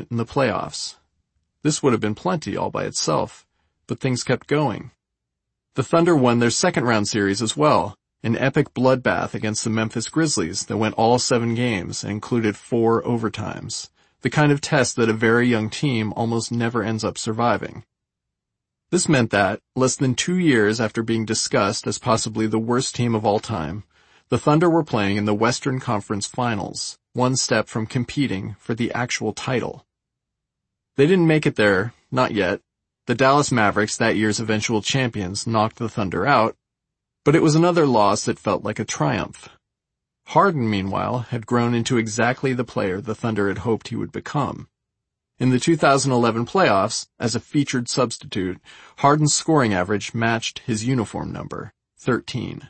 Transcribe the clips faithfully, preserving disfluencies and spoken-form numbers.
in the playoffs. This would have been plenty all by itself, but things kept going. The Thunder won their second-round series as well, an epic bloodbath against the Memphis Grizzlies that went all seven games and included four overtimes, the kind of test that a very young team almost never ends up surviving. This meant that, less than two years after being discussed as possibly the worst team of all time, the Thunder were playing in the Western Conference Finals, one step from competing for the actual title. They didn't make it there, not yet. The Dallas Mavericks, that year's eventual champions, knocked the Thunder out, but it was another loss that felt like a triumph. Harden, meanwhile, had grown into exactly the player the Thunder had hoped he would become. In the two thousand eleven playoffs, as a featured substitute, Harden's scoring average matched his uniform number, thirteen.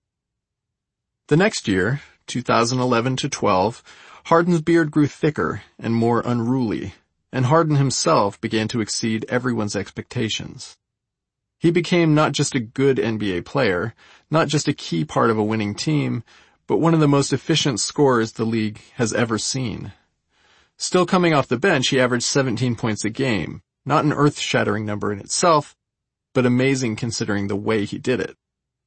The next year, two thousand eleven to twelve, Harden's beard grew thicker and more unruly, and Harden himself began to exceed everyone's expectations. He became not just a good N B A player, not just a key part of a winning team, but one of the most efficient scorers the league has ever seen. Still coming off the bench, he averaged seventeen points a game, not an earth-shattering number in itself, but amazing considering the way he did it.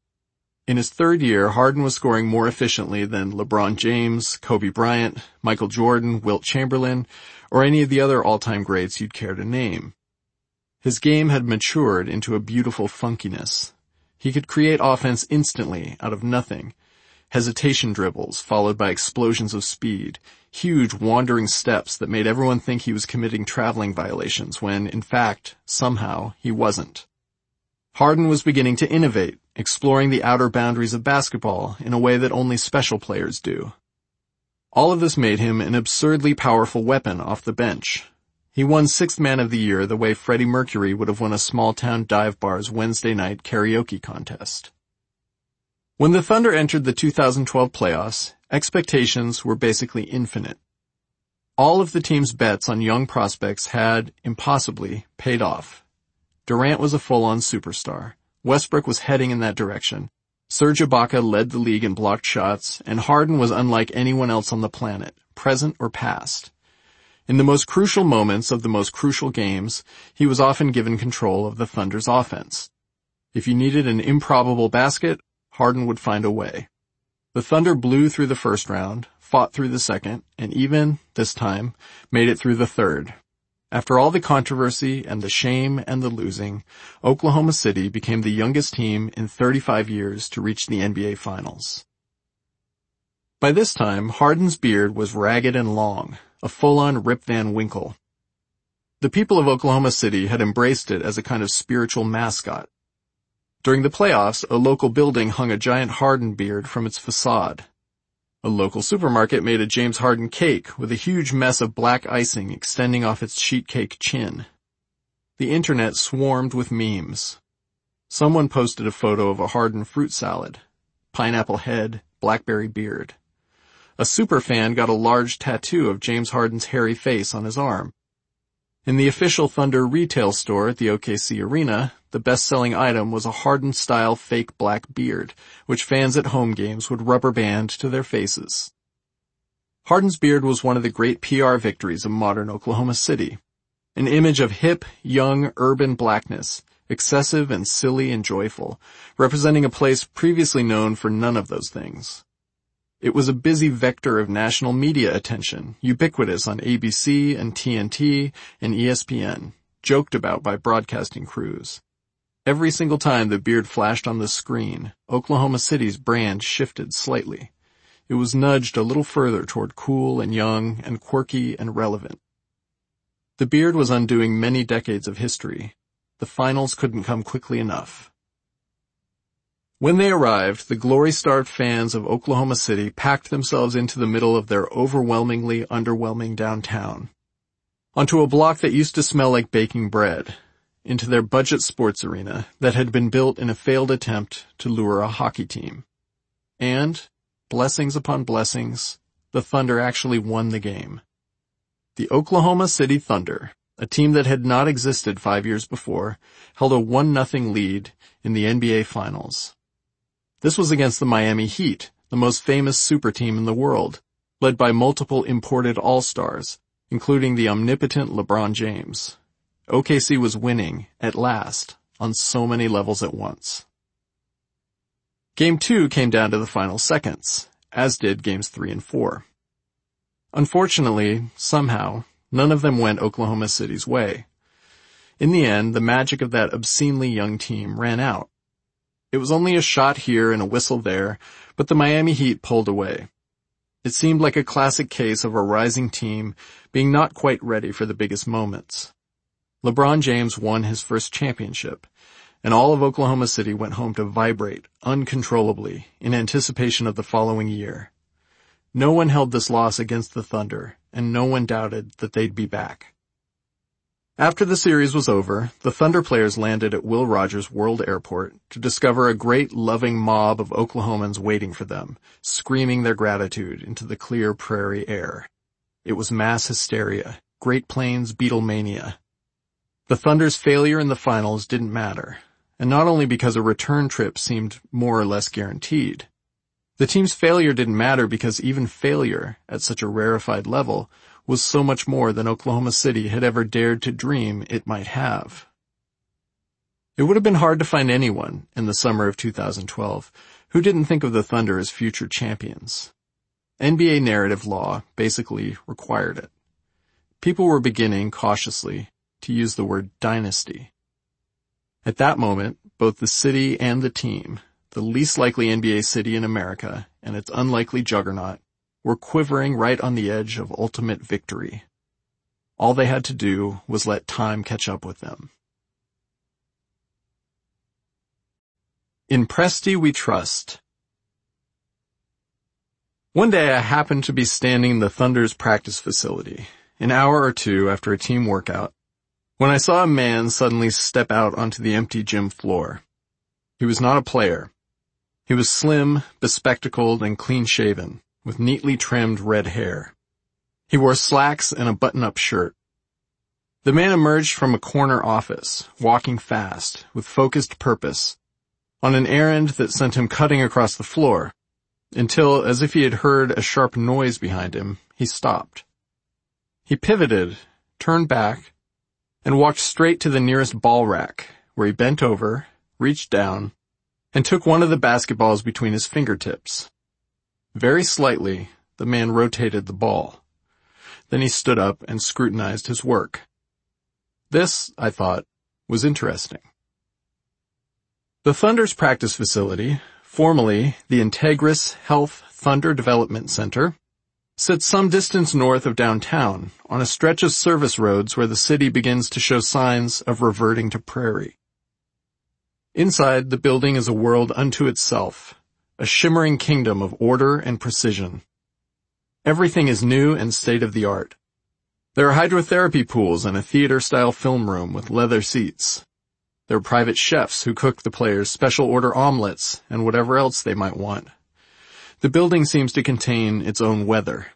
In his third year, Harden was scoring more efficiently than LeBron James, Kobe Bryant, Michael Jordan, Wilt Chamberlain, or any of the other all-time greats you'd care to name. His game had matured into a beautiful funkiness. He could create offense instantly out of nothing. Hesitation dribbles followed by explosions of speed, huge wandering steps that made everyone think he was committing traveling violations when, in fact, somehow, he wasn't. Harden was beginning to innovate, exploring the outer boundaries of basketball in a way that only special players do. All of this made him an absurdly powerful weapon off the bench. He won Sixth Man of the Year the way Freddie Mercury would have won a small-town dive bar's Wednesday night karaoke contest. When the Thunder entered the two thousand twelve playoffs, expectations were basically infinite. All of the team's bets on young prospects had, impossibly, paid off. Durant was a full-on superstar. Westbrook was heading in that direction. Serge Ibaka led the league in blocked shots, and Harden was unlike anyone else on the planet, present or past. In the most crucial moments of the most crucial games, he was often given control of the Thunder's offense. If you needed an improbable basket, Harden would find a way. The Thunder blew through the first round, fought through the second, and even, this time, made it through the third. After all the controversy and the shame and the losing, Oklahoma City became the youngest team in thirty-five years to reach the N B A Finals. By this time, Harden's beard was ragged and long, a full-on Rip Van Winkle. The people of Oklahoma City had embraced it as a kind of spiritual mascot. During the playoffs, a local building hung a giant Harden beard from its facade. A local supermarket made a James Harden cake with a huge mess of black icing extending off its sheet cake chin. The internet swarmed with memes. Someone posted a photo of a Harden fruit salad. Pineapple head, blackberry beard. A superfan got a large tattoo of James Harden's hairy face on his arm. In the official Thunder retail store at the O K C Arena, the best-selling item was a Harden-style fake black beard, which fans at home games would rubber band to their faces. Harden's beard was one of the great P R victories of modern Oklahoma City. An image of hip, young, urban blackness, excessive and silly and joyful, representing a place previously known for none of those things. It was a busy vector of national media attention, ubiquitous on A B C and T N T and E S P N, joked about by broadcasting crews. Every single time the beard flashed on the screen, Oklahoma City's brand shifted slightly. It was nudged a little further toward cool and young and quirky and relevant. The beard was undoing many decades of history. The finals couldn't come quickly enough. When they arrived, the glory-starved fans of Oklahoma City packed themselves into the middle of their overwhelmingly underwhelming downtown, onto a block that used to smell like baking bread, into their budget sports arena that had been built in a failed attempt to lure a hockey team. And, blessings upon blessings, the Thunder actually won the game. The Oklahoma City Thunder, a team that had not existed five years before, held a one nothing lead in the N B A Finals. This was against the Miami Heat, the most famous super team in the world, led by multiple imported all-stars, including the omnipotent LeBron James. O K C was winning, at last, on so many levels at once. Game two came down to the final seconds, as did games three and four. Unfortunately, somehow, none of them went Oklahoma City's way. In the end, the magic of that obscenely young team ran out. It was only a shot here and a whistle there, but the Miami Heat pulled away. It seemed like a classic case of a rising team being not quite ready for the biggest moments. LeBron James won his first championship, and all of Oklahoma City went home to vibrate uncontrollably in anticipation of the following year. No one held this loss against the Thunder, and no one doubted that they'd be back. After the series was over, the Thunder players landed at Will Rogers World Airport to discover a great loving mob of Oklahomans waiting for them, screaming their gratitude into the clear prairie air. It was mass hysteria, Great Plains Beatlemania. The Thunder's failure in the finals didn't matter, and not only because a return trip seemed more or less guaranteed. The team's failure didn't matter because even failure, at such a rarefied level, was so much more than Oklahoma City had ever dared to dream it might have. It would have been hard to find anyone in the summer of two thousand twelve who didn't think of the Thunder as future champions. N B A narrative law basically required it. People were beginning, cautiously, to use the word dynasty. At that moment, both the city and the team, the least likely N B A city in America and its unlikely juggernaut, were quivering right on the edge of ultimate victory. All they had to do was let time catch up with them. In Presti we trust. One day I happened to be standing in the Thunder's practice facility, an hour or two after a team workout, when I saw a man suddenly step out onto the empty gym floor. He was not a player. He was slim, bespectacled, and clean-shaven, with neatly trimmed red hair. He wore slacks and a button-up shirt. The man emerged from a corner office, walking fast, with focused purpose, on an errand that sent him cutting across the floor, until, as if he had heard a sharp noise behind him, he stopped. He pivoted, turned back, and walked straight to the nearest ball rack, where he bent over, reached down, and took one of the basketballs between his fingertips. Very slightly, the man rotated the ball. Then he stood up and scrutinized his work. This, I thought, was interesting. The Thunder's practice facility, formerly the Integris Health Thunder Development Center, sits some distance north of downtown on a stretch of service roads where the city begins to show signs of reverting to prairie. Inside, the building is a world unto itself, a shimmering kingdom of order and precision. Everything is new and state-of-the-art. There are hydrotherapy pools and a theater-style film room with leather seats. There are private chefs who cook the players special order omelets and whatever else they might want. The building seems to contain its own weather.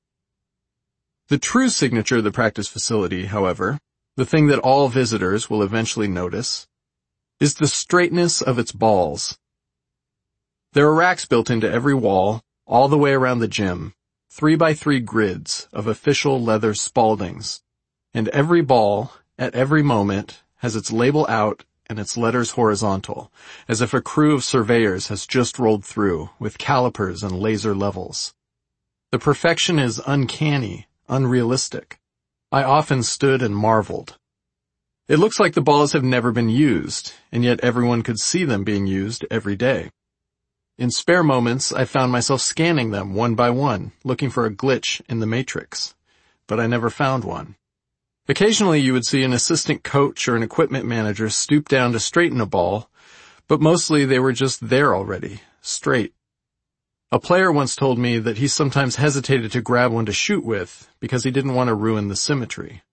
The true signature of the practice facility, however, the thing that all visitors will eventually notice, is the straightness of its balls. There are racks built into every wall, all the way around the gym, three by three grids of official leather Spaldings, and every ball, at every moment, has its label out and its letters horizontal, as if a crew of surveyors has just rolled through, with calipers and laser levels. The perfection is uncanny, unrealistic. I often stood and marveled. It looks like the balls have never been used, and yet everyone could see them being used every day. In spare moments, I found myself scanning them one by one, looking for a glitch in the matrix. But I never found one. Occasionally you would see an assistant coach or an equipment manager stoop down to straighten a ball, but mostly they were just there already, straight. A player once told me that he sometimes hesitated to grab one to shoot with because he didn't want to ruin the symmetry.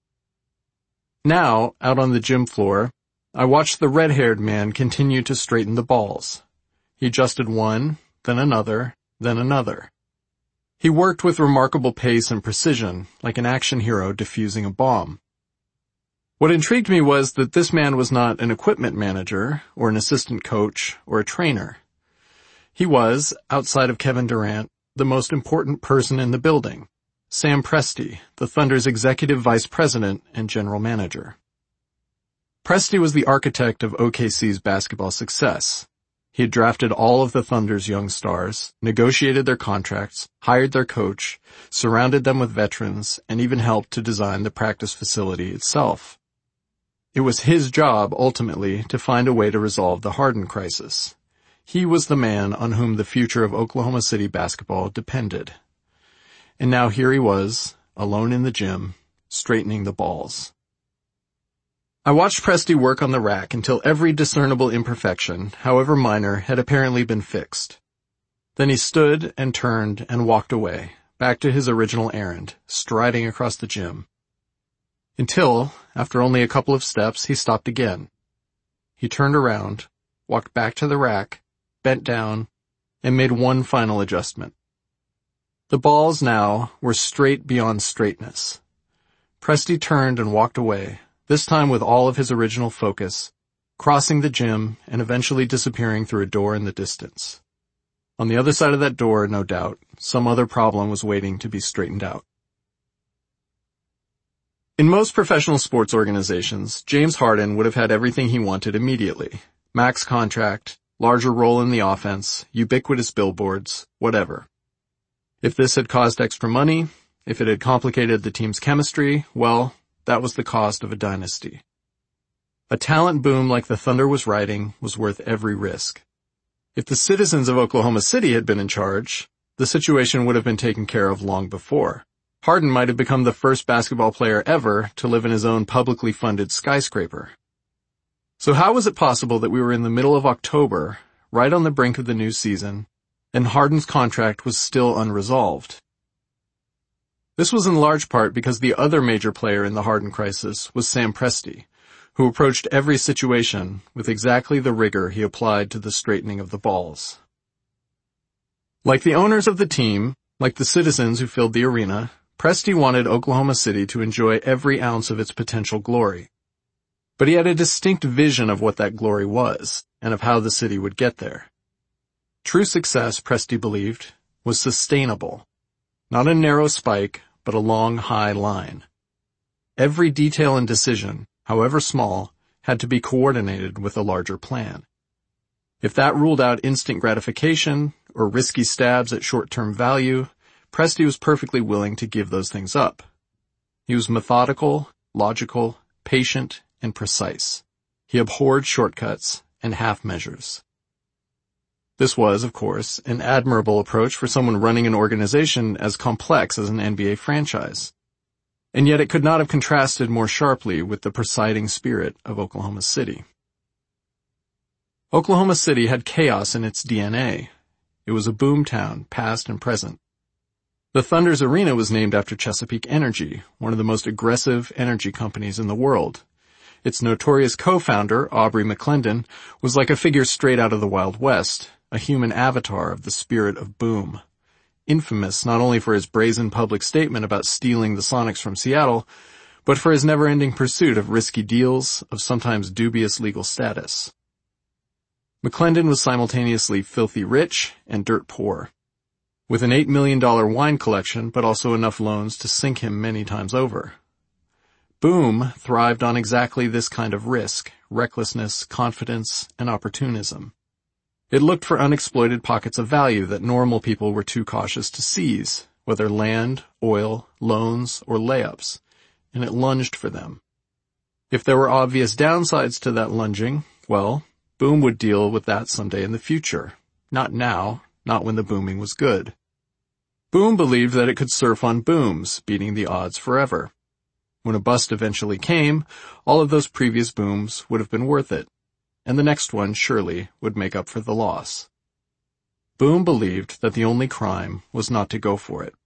Now, out on the gym floor, I watched the red-haired man continue to straighten the balls. He adjusted one, then another, then another. He worked with remarkable pace and precision, like an action hero defusing a bomb. What intrigued me was that this man was not an equipment manager, or an assistant coach, or a trainer. He was, outside of Kevin Durant, the most important person in the building, Sam Presti, the Thunder's executive vice president and general manager. Presti was the architect of O K C's basketball success. He had drafted all of the Thunder's young stars, negotiated their contracts, hired their coach, surrounded them with veterans, and even helped to design the practice facility itself. It was his job, ultimately, to find a way to resolve the Harden crisis. He was the man on whom the future of Oklahoma City basketball depended. And now here he was, alone in the gym, straightening the balls. I watched Presti work on the rack until every discernible imperfection, however minor, had apparently been fixed. Then he stood and turned and walked away, back to his original errand, striding across the gym. Until, after only a couple of steps, he stopped again. He turned around, walked back to the rack, bent down, and made one final adjustment. The balls now were straight beyond straightness. Presti turned and walked away, this time with all of his original focus, crossing the gym and eventually disappearing through a door in the distance. On the other side of that door, no doubt, some other problem was waiting to be straightened out. In most professional sports organizations, James Harden would have had everything he wanted immediately. Max contract, larger role in the offense, ubiquitous billboards, whatever. If this had caused extra money, if it had complicated the team's chemistry, well, that was the cost of a dynasty. A talent boom like the Thunder was riding was worth every risk. If the citizens of Oklahoma City had been in charge, the situation would have been taken care of long before. Harden might have become the first basketball player ever to live in his own publicly funded skyscraper. So how was it possible that we were in the middle of October, right on the brink of the new season, and Harden's contract was still unresolved? This was in large part because the other major player in the Harden crisis was Sam Presti, who approached every situation with exactly the rigor he applied to the straightening of the balls. Like the owners of the team, like the citizens who filled the arena, Presti wanted Oklahoma City to enjoy every ounce of its potential glory. But he had a distinct vision of what that glory was, and of how the city would get there. True success, Presti believed, was sustainable. Not a narrow spike, but a long, high line. Every detail and decision, however small, had to be coordinated with a larger plan. If that ruled out instant gratification or risky stabs at short-term value, Presti was perfectly willing to give those things up. He was methodical, logical, patient, and precise. He abhorred shortcuts and half measures. This was, of course, an admirable approach for someone running an organization as complex as an N B A franchise. And yet it could not have contrasted more sharply with the presiding spirit of Oklahoma City. Oklahoma City had chaos in its D N A. It was a boom town, past and present. The Thunder's arena was named after Chesapeake Energy, one of the most aggressive energy companies in the world. Its notorious co-founder, Aubrey McClendon, was like a figure straight out of the Wild West, a human avatar of the spirit of boom. Infamous not only for his brazen public statement about stealing the Sonics from Seattle, but for his never-ending pursuit of risky deals of sometimes dubious legal status. McClendon was simultaneously filthy rich and dirt poor, with an eight million dollars wine collection but also enough loans to sink him many times over. Boom thrived on exactly this kind of risk, recklessness, confidence, and opportunism. It looked for unexploited pockets of value that normal people were too cautious to seize, whether land, oil, loans, or layups, and it lunged for them. If there were obvious downsides to that lunging, well, Boom would deal with that someday in the future. Not now, not when the booming was good. Boom believed that it could surf on booms, beating the odds forever. When a bust eventually came, all of those previous booms would have been worth it, and the next one surely would make up for the loss. Boom believed that the only crime was not to go for it.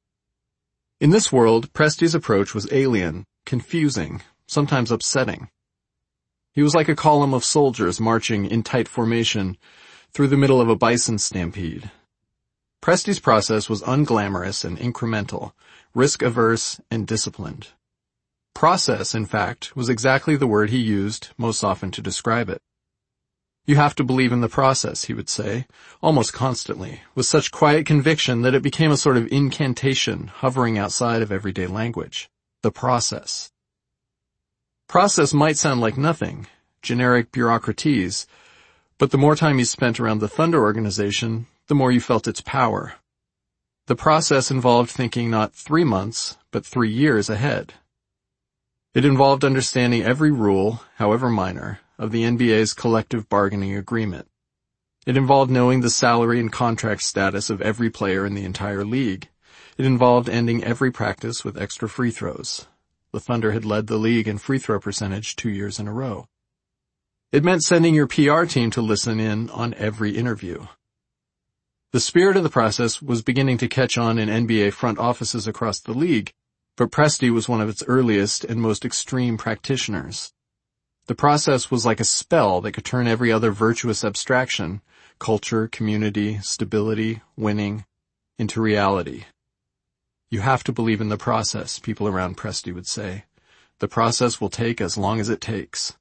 In this world, Presti's approach was alien, confusing, sometimes upsetting. He was like a column of soldiers marching in tight formation through the middle of a bison stampede. Presti's process was unglamorous and incremental, risk-averse and disciplined. Process, in fact, was exactly the word he used most often to describe it. You have to believe in the process, he would say, almost constantly, with such quiet conviction that it became a sort of incantation hovering outside of everyday language. The process. Process might sound like nothing, generic bureaucraties, but the more time you spent around the Thunder organization, the more you felt its power. The process involved thinking not three months, but three years ahead. It involved understanding every rule, however minor, of the N B A's collective bargaining agreement. It involved knowing the salary and contract status of every player in the entire league. It involved ending every practice with extra free throws. The Thunder had led the league in free throw percentage two years in a row. It meant sending your P R team to listen in on every interview. The spirit of the process was beginning to catch on in N B A front offices across the league, but Presti was one of its earliest and most extreme practitioners. The process was like a spell that could turn every other virtuous abstraction, culture, community, stability, winning, into reality. You have to believe in the process, people around Presti would say. The process will take as long as it takes.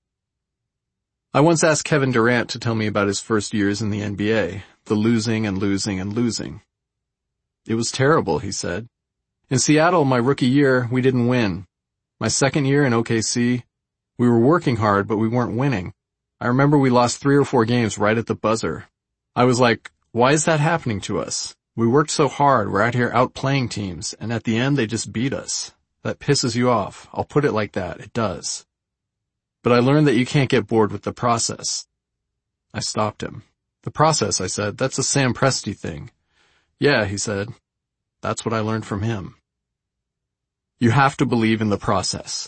I once asked Kevin Durant to tell me about his first years in the N B A, the losing and losing and losing. It was terrible, he said. In Seattle, my rookie year, we didn't win. My second year in O K C, we were working hard, but we weren't winning. I remember we lost three or four games right at the buzzer. I was like, why is that happening to us? We worked so hard, we're out here outplaying teams, and at the end they just beat us. That pisses you off. I'll put it like that. It does. But I learned that you can't get bored with the process. I stopped him. The process, I said, that's a Sam Presti thing. Yeah, he said. That's what I learned from him. You have to believe in the process.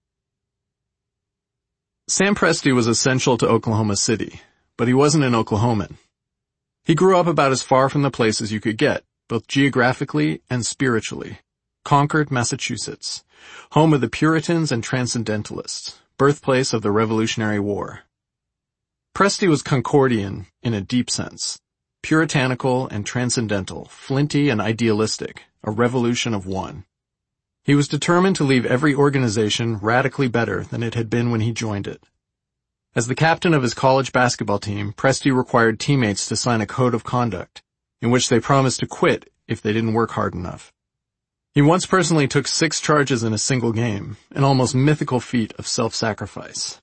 Sam Presti was essential to Oklahoma City, but he wasn't an Oklahoman. He grew up about as far from the place as you could get, both geographically and spiritually. Concord, Massachusetts, home of the Puritans and Transcendentalists, birthplace of the Revolutionary War. Presti was Concordian in a deep sense, puritanical and transcendental, flinty and idealistic, a revolution of one. He was determined to leave every organization radically better than it had been when he joined it. As the captain of his college basketball team, Presti required teammates to sign a code of conduct, in which they promised to quit if they didn't work hard enough. He once personally took six charges in a single game, an almost mythical feat of self-sacrifice.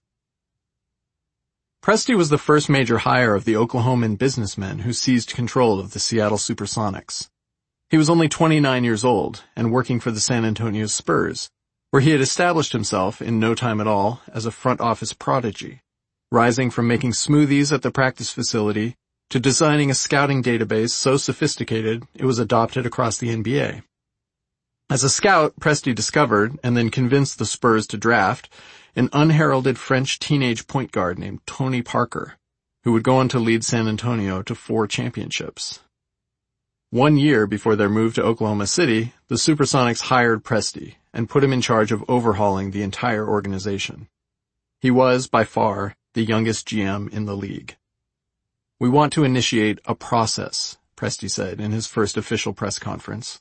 Presti was the first major hire of the Oklahoman businessmen who seized control of the Seattle Supersonics. He was only twenty-nine years old and working for the San Antonio Spurs, where he had established himself in no time at all as a front office prodigy, rising from making smoothies at the practice facility to designing a scouting database so sophisticated it was adopted across the N B A. As a scout, Presti discovered, and then convinced the Spurs to draft, an unheralded French teenage point guard named Tony Parker, who would go on to lead San Antonio to four championships. One year before their move to Oklahoma City, the Supersonics hired Presti and put him in charge of overhauling the entire organization. He was, by far, the youngest G M in the league. We want to initiate a process, Presti said in his first official press conference.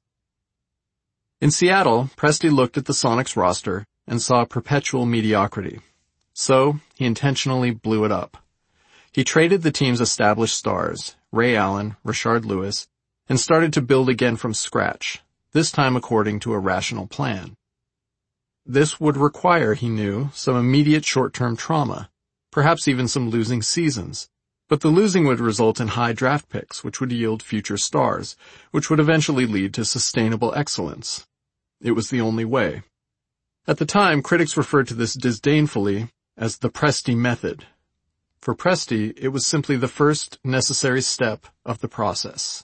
In Seattle, Presti looked at the Sonics roster and saw perpetual mediocrity. So, he intentionally blew it up. He traded the team's established stars, Ray Allen, Rashard Lewis, and started to build again from scratch, this time according to a rational plan. This would require, he knew, some immediate short-term trauma, perhaps even some losing seasons, but the losing would result in high draft picks, which would yield future stars, which would eventually lead to sustainable excellence. It was the only way. At the time, critics referred to this disdainfully as the Presti method. For Presti, it was simply the first necessary step of the process.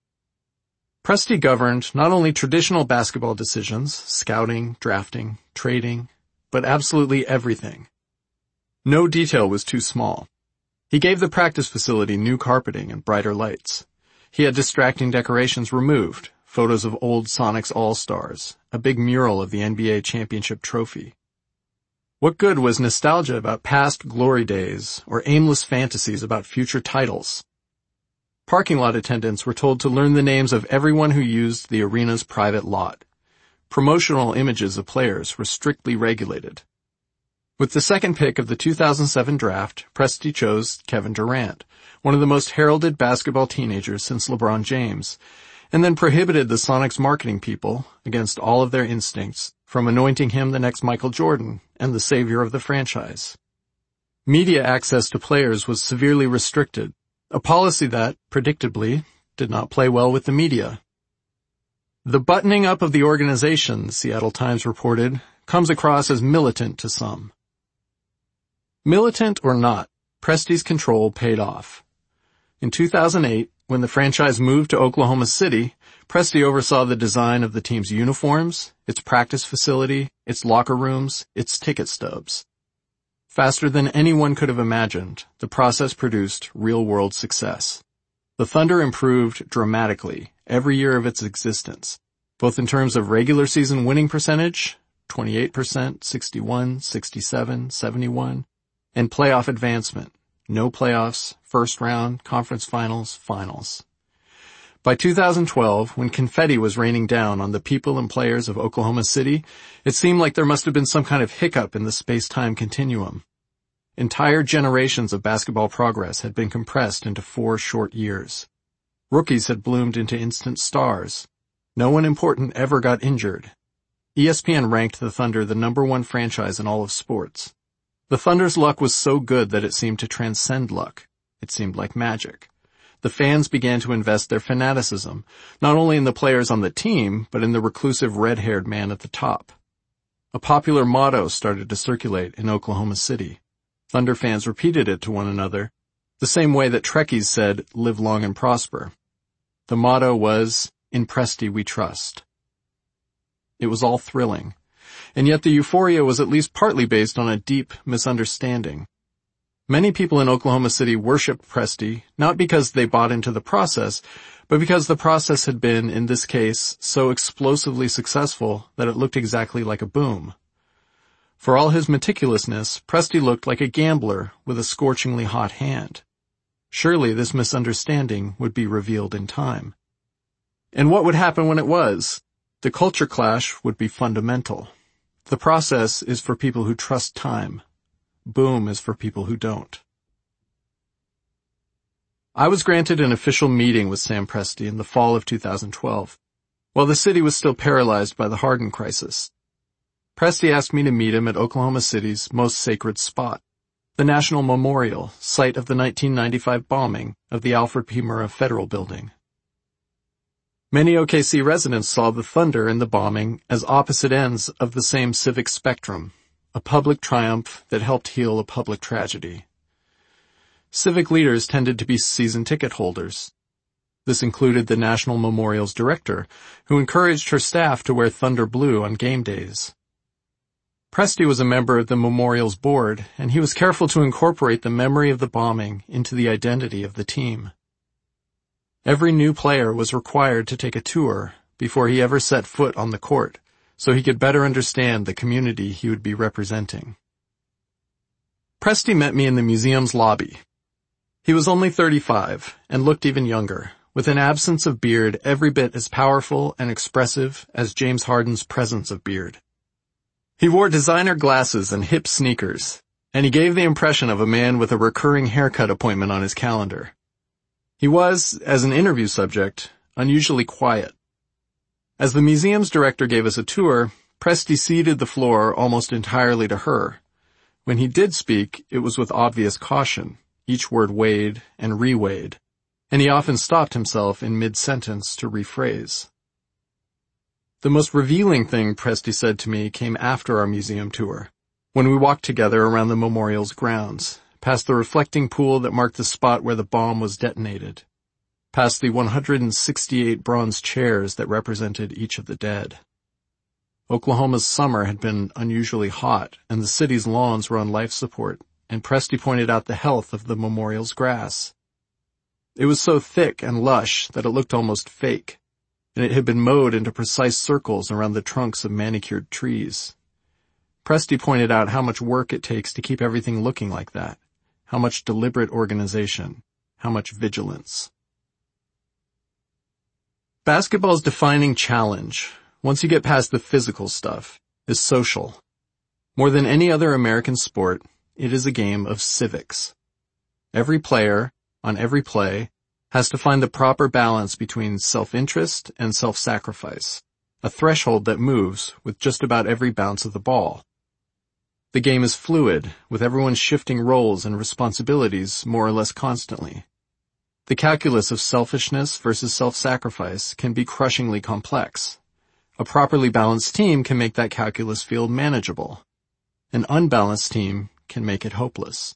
Presti governed not only traditional basketball decisions, scouting, drafting, trading, but absolutely everything. No detail was too small. He gave the practice facility new carpeting and brighter lights. He had distracting decorations removed, photos of old Sonics All-Stars, a big mural of the N B A championship trophy. What good was nostalgia about past glory days or aimless fantasies about future titles? Parking lot attendants were told to learn the names of everyone who used the arena's private lot. Promotional images of players were strictly regulated. With the second pick of the two thousand seven draft, Presti chose Kevin Durant, one of the most heralded basketball teenagers since LeBron James, and then prohibited the Sonics marketing people, against all of their instincts, from anointing him the next Michael Jordan and the savior of the franchise. Media access to players was severely restricted, a policy that, predictably, did not play well with the media. The buttoning up of the organization, the Seattle Times reported, comes across as militant to some. Militant or not, Presti's control paid off. In two thousand eight, when the franchise moved to Oklahoma City, Presti oversaw the design of the team's uniforms, its practice facility, its locker rooms, its ticket stubs. Faster than anyone could have imagined, the process produced real-world success. The Thunder improved dramatically every year of its existence, both in terms of regular season winning percentage, twenty-eight percent, sixty-one, sixty-seven, seventy-one, and playoff advancement, no playoffs, first round, conference finals, finals. By two thousand twelve, when confetti was raining down on the people and players of Oklahoma City, it seemed like there must have been some kind of hiccup in the space-time continuum. Entire generations of basketball progress had been compressed into four short years. Rookies had bloomed into instant stars. No one important ever got injured. E S P N ranked the Thunder the number one franchise in all of sports. The Thunder's luck was so good that it seemed to transcend luck. It seemed like magic. The fans began to invest their fanaticism, not only in the players on the team, but in the reclusive red-haired man at the top. A popular motto started to circulate in Oklahoma City. Thunder fans repeated it to one another, the same way that Trekkies said, "Live long and prosper." The motto was, "In Presti we trust." It was all thrilling, and yet the euphoria was at least partly based on a deep misunderstanding. Many people in Oklahoma City worshipped Presti, not because they bought into the process, but because the process had been, in this case, so explosively successful that it looked exactly like a boom. For all his meticulousness, Presti looked like a gambler with a scorchingly hot hand. Surely this misunderstanding would be revealed in time. And what would happen when it was? The culture clash would be fundamental. The process is for people who trust time. Boom is for people who don't. I was granted an official meeting with Sam Presti in the fall of two thousand twelve, while the city was still paralyzed by the Harden crisis. Presti asked me to meet him at Oklahoma City's most sacred spot, the National Memorial, site of the nineteen ninety-five bombing of the Alfred P. Murrah Federal Building. Many O K C residents saw the Thunder and the bombing as opposite ends of the same civic spectrum, a public triumph that helped heal a public tragedy. Civic leaders tended to be season ticket holders. This included the National Memorial's director, who encouraged her staff to wear Thunder blue on game days. Presti was a member of the Memorial's board, and he was careful to incorporate the memory of the bombing into the identity of the team. Every new player was required to take a tour before he ever set foot on the court, so he could better understand the community he would be representing. Presti met me in the museum's lobby. He was only thirty-five and looked even younger, with an absence of beard every bit as powerful and expressive as James Harden's presence of beard. He wore designer glasses and hip sneakers, and he gave the impression of a man with a recurring haircut appointment on his calendar. He was, as an interview subject, unusually quiet. As the museum's director gave us a tour, Presti ceded the floor almost entirely to her. When he did speak, it was with obvious caution, each word weighed and reweighed, and he often stopped himself in mid-sentence to rephrase. The most revealing thing Presti said to me came after our museum tour, when we walked together around the memorial's grounds, past the reflecting pool that marked the spot where the bomb was detonated, past the one hundred sixty-eight bronze chairs that represented each of the dead. Oklahoma's summer had been unusually hot, and the city's lawns were on life support, and Presti pointed out the health of the memorial's grass. It was so thick and lush that it looked almost fake, and it had been mowed into precise circles around the trunks of manicured trees. Presti pointed out how much work it takes to keep everything looking like that, how much deliberate organization, how much vigilance. Basketball's defining challenge, once you get past the physical stuff, is social. More than any other American sport, it is a game of civics. Every player, on every play, has to find the proper balance between self-interest and self-sacrifice, a threshold that moves with just about every bounce of the ball. The game is fluid, with everyone shifting roles and responsibilities more or less constantly. The calculus of selfishness versus self-sacrifice can be crushingly complex. A properly balanced team can make that calculus feel manageable. An unbalanced team can make it hopeless.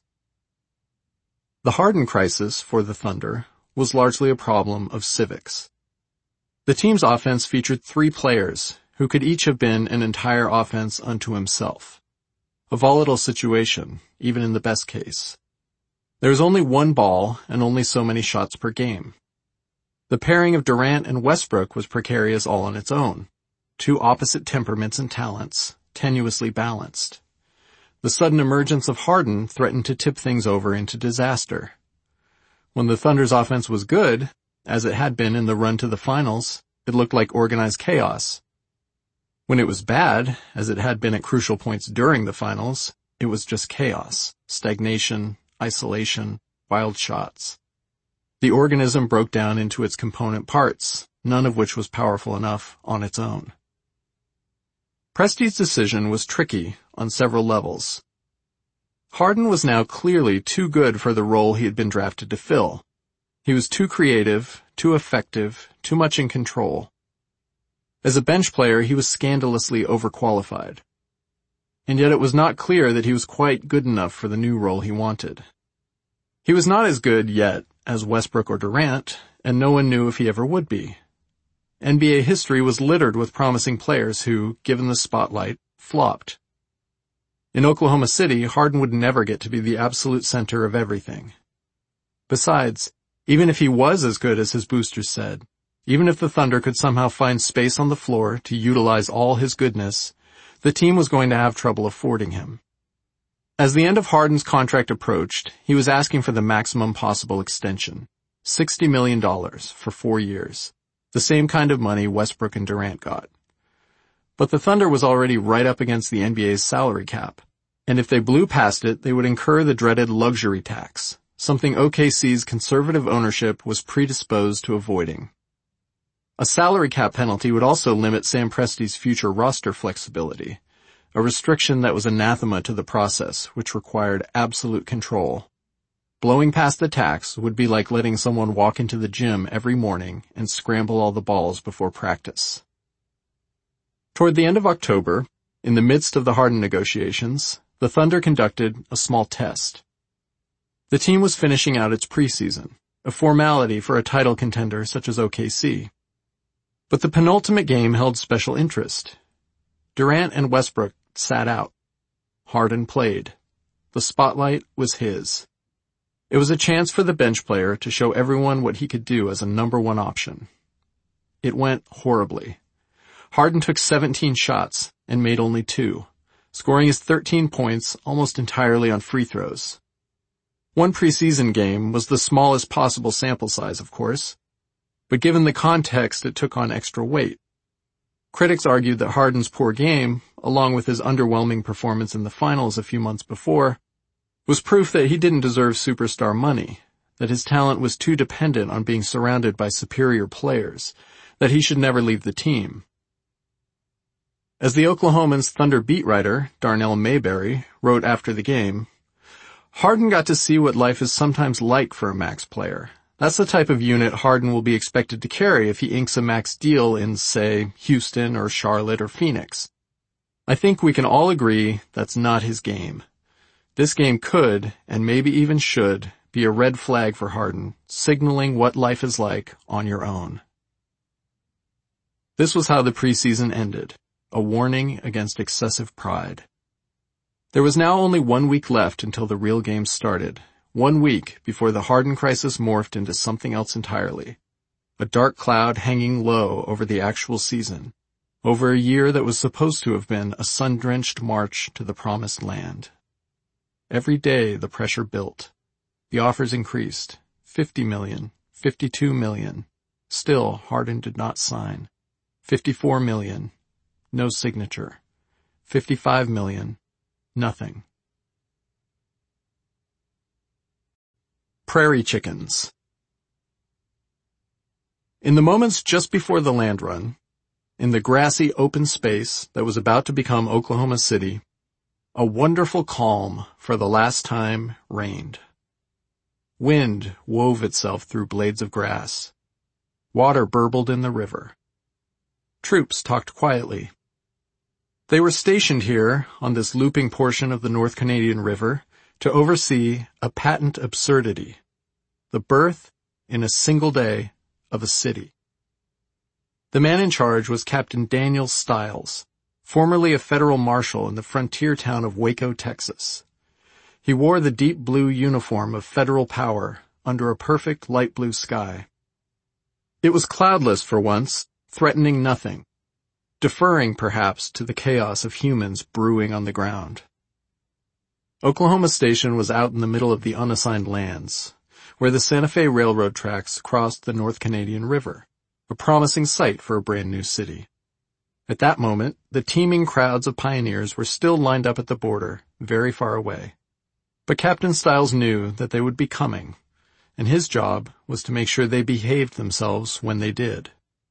The Harden crisis for the Thunder was largely a problem of civics. The team's offense featured three players who could each have been an entire offense unto himself. A volatile situation, even in the best case. There was only one ball and only so many shots per game. The pairing of Durant and Westbrook was precarious all on its own. Two opposite temperaments and talents, tenuously balanced. The sudden emergence of Harden threatened to tip things over into disaster. When the Thunder's offense was good, as it had been in the run to the finals, it looked like organized chaos. When it was bad, as it had been at crucial points during the finals, it was just chaos, stagnation, isolation, wild shots. The organism broke down into its component parts, none of which was powerful enough on its own. Presti's decision was tricky on several levels. Harden was now clearly too good for the role he had been drafted to fill. He was too creative, too effective, too much in control. As a bench player, he was scandalously overqualified. And yet it was not clear that he was quite good enough for the new role he wanted. He was not as good yet as Westbrook or Durant, and no one knew if he ever would be. N B A history was littered with promising players who, given the spotlight, flopped. In Oklahoma City, Harden would never get to be the absolute center of everything. Besides, even if he was as good as his boosters said, even if the Thunder could somehow find space on the floor to utilize all his goodness, the team was going to have trouble affording him. As the end of Harden's contract approached, he was asking for the maximum possible extension, sixty million dollars for four years, the same kind of money Westbrook and Durant got. But the Thunder was already right up against the N B A's salary cap, and if they blew past it, they would incur the dreaded luxury tax, something O K C's conservative ownership was predisposed to avoiding. A salary cap penalty would also limit Sam Presti's future roster flexibility, a restriction that was anathema to the process, which required absolute control. Blowing past the tax would be like letting someone walk into the gym every morning and scramble all the balls before practice. Toward the end of October, in the midst of the Harden negotiations, the Thunder conducted a small test. The team was finishing out its preseason, a formality for a title contender such as O K C. But the penultimate game held special interest. Durant and Westbrook sat out. Harden played. The spotlight was his. It was a chance for the bench player to show everyone what he could do as a number one option. It went horribly. Harden took seventeen shots and made only two, scoring his thirteen points almost entirely on free throws. One preseason game was the smallest possible sample size, of course, but given the context it took on extra weight. Critics argued that Harden's poor game, along with his underwhelming performance in the finals a few months before, was proof that he didn't deserve superstar money, that his talent was too dependent on being surrounded by superior players, that he should never leave the team. As the Oklahoman's Thunder beat writer, Darnell Mayberry, wrote after the game, Harden got to see what life is sometimes like for a max player. That's the type of unit Harden will be expected to carry if he inks a max deal in, say, Houston or Charlotte or Phoenix. I think we can all agree that's not his game. This game could, and maybe even should, be a red flag for Harden, signaling what life is like on your own. This was how the preseason ended, a warning against excessive pride. There was now only one week left until the real game started. One week before the Harden crisis morphed into something else entirely. A dark cloud hanging low over the actual season, over a year that was supposed to have been a sun-drenched march to the promised land. Every day the pressure built. The offers increased. Fifty million, fifty-two million. Still, Harden did not sign. Fifty-four million. No signature. Fifty-five million. Nothing. Prairie chickens. In the moments just before the land run, in the grassy open space that was about to become Oklahoma City, a wonderful calm for the last time reigned. Wind wove itself through blades of grass. Water burbled in the river. Troops talked quietly. They were stationed here on this looping portion of the North Canadian River to oversee a patent absurdity, the birth in a single day of a city. The man in charge was Captain Daniel Stiles, formerly a federal marshal in the frontier town of Waco, Texas. He wore the deep blue uniform of federal power under a perfect light blue sky. It was cloudless for once, threatening nothing, deferring perhaps to the chaos of humans brewing on the ground. Oklahoma Station was out in the middle of the unassigned lands, where the Santa Fe Railroad tracks crossed the North Canadian River, a promising site for a brand new city. At that moment, the teeming crowds of pioneers were still lined up at the border, very far away. But Captain Stiles knew that they would be coming, and his job was to make sure they behaved themselves when they did.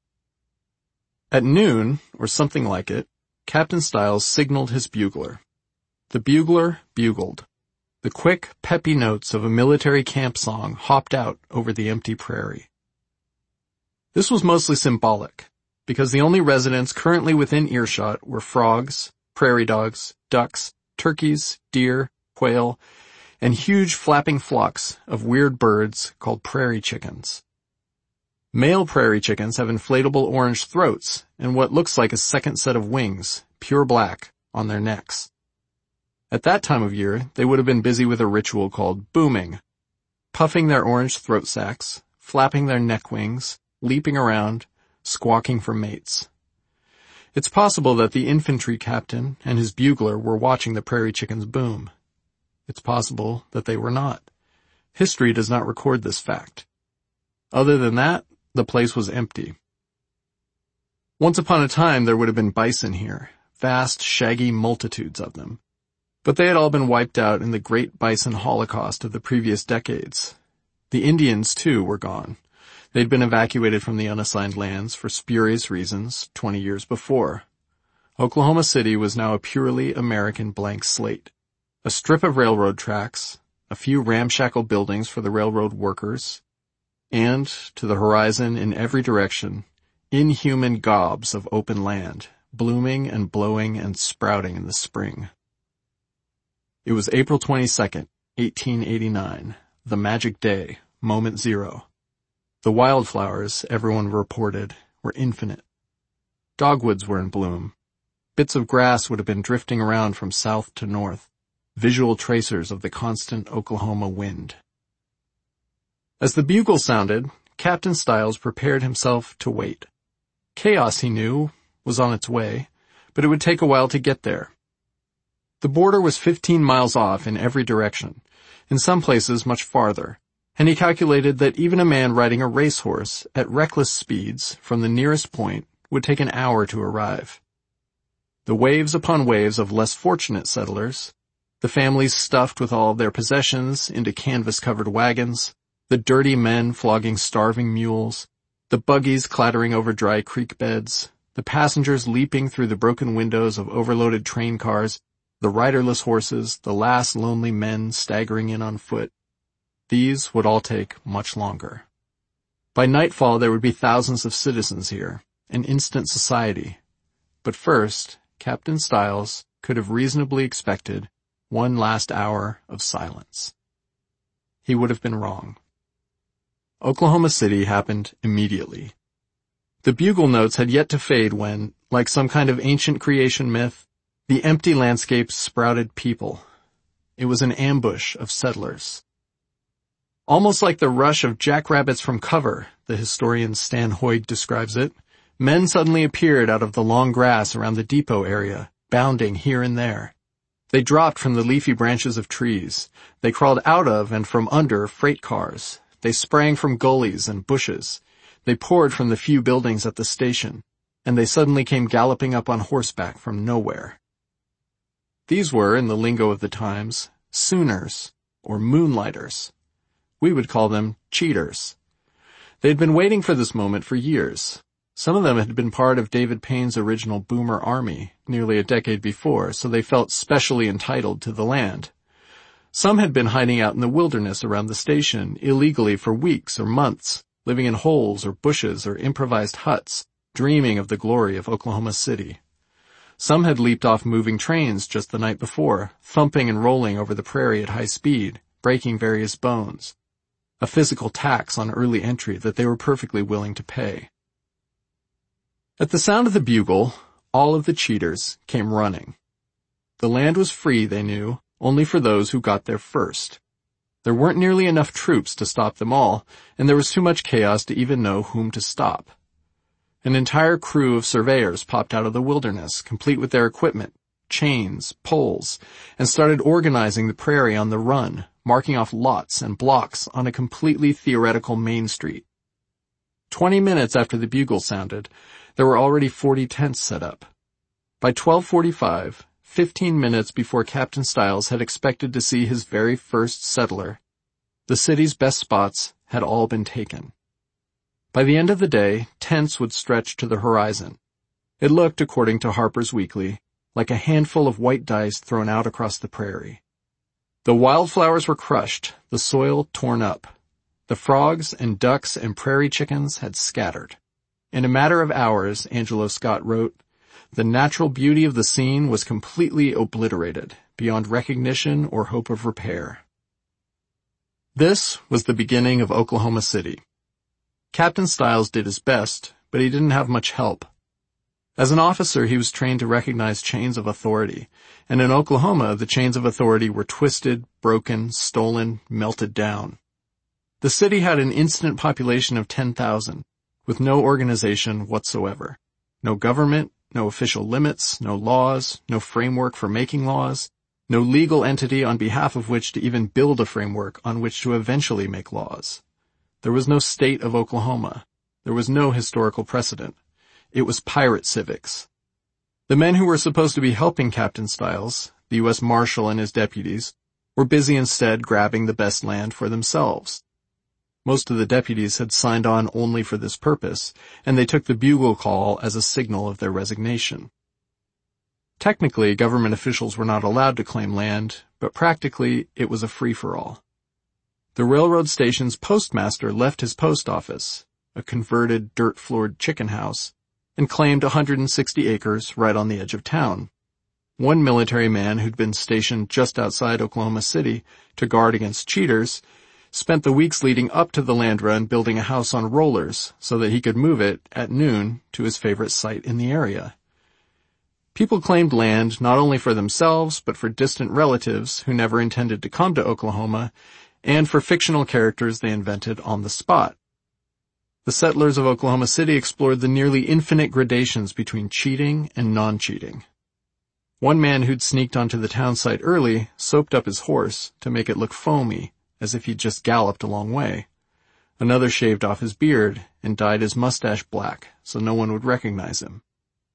At noon, or something like it, Captain Stiles signaled his bugler. The bugler bugled. The quick, peppy notes of a military camp song hopped out over the empty prairie. This was mostly symbolic, because the only residents currently within earshot were frogs, prairie dogs, ducks, turkeys, deer, quail, and huge flapping flocks of weird birds called prairie chickens. Male prairie chickens have inflatable orange throats and what looks like a second set of wings, pure black, on their necks. At that time of year, they would have been busy with a ritual called booming, puffing their orange throat sacs, flapping their neck wings, leaping around, squawking for mates. It's possible that the infantry captain and his bugler were watching the prairie chickens boom. It's possible that they were not. History does not record this fact. Other than that, the place was empty. Once upon a time there would have been bison here, vast, shaggy multitudes of them. But they had all been wiped out in the great bison holocaust of the previous decades. The Indians, too, were gone. They'd been evacuated from the unassigned lands for spurious reasons twenty years before. Oklahoma City was now a purely American blank slate. A strip of railroad tracks, a few ramshackle buildings for the railroad workers, and, to the horizon in every direction, inhuman gobs of open land, blooming and blowing and sprouting in the spring. It was April twenty-second, eighteen eighty-nine, the magic day, moment zero. The wildflowers, everyone reported, were infinite. Dogwoods were in bloom. Bits of grass would have been drifting around from south to north, visual tracers of the constant Oklahoma wind. As the bugle sounded, Captain Stiles prepared himself to wait. Chaos, he knew, was on its way, but it would take a while to get there. The border was fifteen miles off in every direction, in some places much farther, and he calculated that even a man riding a racehorse at reckless speeds from the nearest point would take an hour to arrive. The waves upon waves of less fortunate settlers, the families stuffed with all of their possessions into canvas-covered wagons, the dirty men flogging starving mules, the buggies clattering over dry creek beds, the passengers leaping through the broken windows of overloaded train cars, the riderless horses, the last lonely men staggering in on foot. These would all take much longer. By nightfall there would be thousands of citizens here, an instant society. But first, Captain Stiles could have reasonably expected one last hour of silence. He would have been wrong. Oklahoma City happened immediately. The bugle notes had yet to fade when, like some kind of ancient creation myth, the empty landscape sprouted people. It was an ambush of settlers. Almost like the rush of jackrabbits from cover, the historian Stan Hoig describes it, men suddenly appeared out of the long grass around the depot area, bounding here and there. They dropped from the leafy branches of trees. They crawled out of and from under freight cars. They sprang from gullies and bushes. They poured from the few buildings at the station, and they suddenly came galloping up on horseback from nowhere. These were, in the lingo of the times, Sooners, or Moonlighters. We would call them cheaters. They had been waiting for this moment for years. Some of them had been part of David Payne's original Boomer Army nearly a decade before, so they felt specially entitled to the land. Some had been hiding out in the wilderness around the station illegally for weeks or months, living in holes or bushes or improvised huts, dreaming of the glory of Oklahoma City. Some had leaped off moving trains just the night before, thumping and rolling over the prairie at high speed, breaking various bones. A physical tax on early entry that they were perfectly willing to pay. At the sound of the bugle, all of the cheaters came running. The land was free, they knew, only for those who got there first. There weren't nearly enough troops to stop them all, and there was too much chaos to even know whom to stop. An entire crew of surveyors popped out of the wilderness, complete with their equipment, chains, poles, and started organizing the prairie on the run, marking off lots and blocks on a completely theoretical main street. Twenty minutes after the bugle sounded, there were already forty tents set up. By twelve forty-five, fifteen minutes before Captain Stiles had expected to see his very first settler, the city's best spots had all been taken. By the end of the day, tents would stretch to the horizon. It looked, according to Harper's Weekly, like a handful of white dice thrown out across the prairie. The wildflowers were crushed, the soil torn up. The frogs and ducks and prairie chickens had scattered. In a matter of hours, Angelo Scott wrote, the natural beauty of the scene was completely obliterated, beyond recognition or hope of repair. This was the beginning of Oklahoma City. Captain Stiles did his best, but he didn't have much help. As an officer, he was trained to recognize chains of authority, and in Oklahoma, the chains of authority were twisted, broken, stolen, melted down. The city had an instant population of ten thousand, with no organization whatsoever. No government, no official limits, no laws, no framework for making laws, no legal entity on behalf of which to even build a framework on which to eventually make laws. There was no state of Oklahoma. There was no historical precedent. It was pirate civics. The men who were supposed to be helping Captain Stiles, the U S Marshal and his deputies, were busy instead grabbing the best land for themselves. Most of the deputies had signed on only for this purpose, and they took the bugle call as a signal of their resignation. Technically, government officials were not allowed to claim land, but practically it was a free-for-all. The railroad station's postmaster left his post office, a converted dirt-floored chicken house, and claimed one hundred sixty acres right on the edge of town. One military man who'd been stationed just outside Oklahoma City to guard against cheaters spent the weeks leading up to the land run building a house on rollers so that he could move it at noon to his favorite site in the area. People claimed land not only for themselves but for distant relatives who never intended to come to Oklahoma, and for fictional characters they invented on the spot. The settlers of Oklahoma City explored the nearly infinite gradations between cheating and non-cheating. One man who'd sneaked onto the town site early soaped up his horse to make it look foamy, as if he'd just galloped a long way. Another shaved off his beard and dyed his mustache black so no one would recognize him.